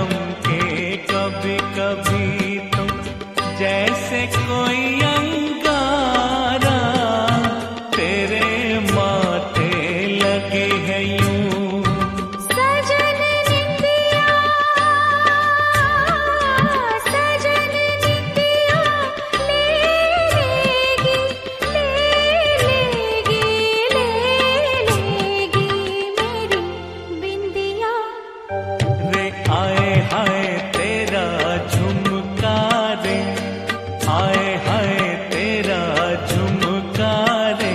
चमके कभी कभी तो जैसे कोई अंगारा, तेरे माथे लगे है यूं। सजन निंदिया, सजन निंदिया ले लेगी, ले लेगी, ले लेगी मेरी बिंदिया। रे आए हाय तेरा झुमका रे, आए हाय तेरा झुमका रे।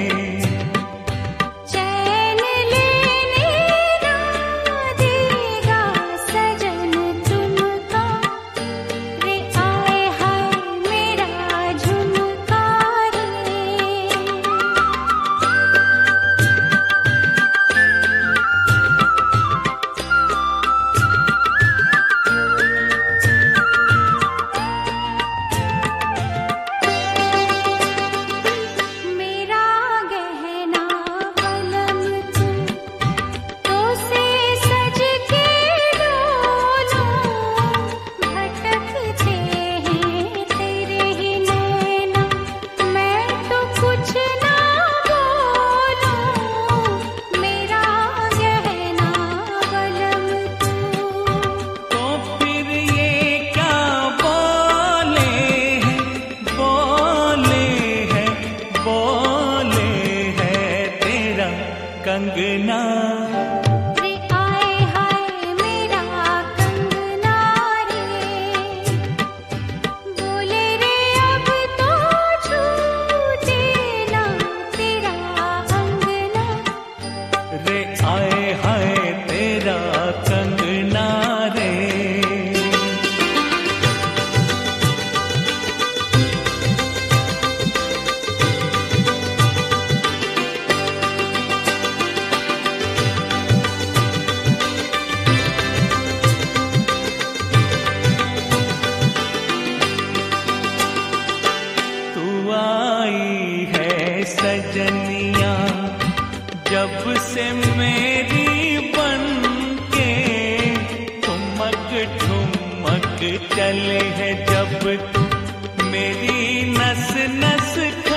चैन लेने ना देगा सजन तुमका, रे आए हाय मेरा झुमका रे। मेरा गहना कलम तुम, तो से सज के डोलो, भटकते हैं तेरे ही नैना, मैं तो कुछ ना बोलूं। मेरा गहना कलम तुम, तो फिर ये क्या बोले हैं, बोले हैं, बोले हैं तेरा कंगना। रे आए हाय मेरा कंगना रे। बोले रे अब तो छूटे ना तेरा अंगना, रे आए हाय तेरा कंगना रे। तू आई है सजनिया जब से मेरी बन के, ठुमक ठुमक चले है जब मेरी नस नस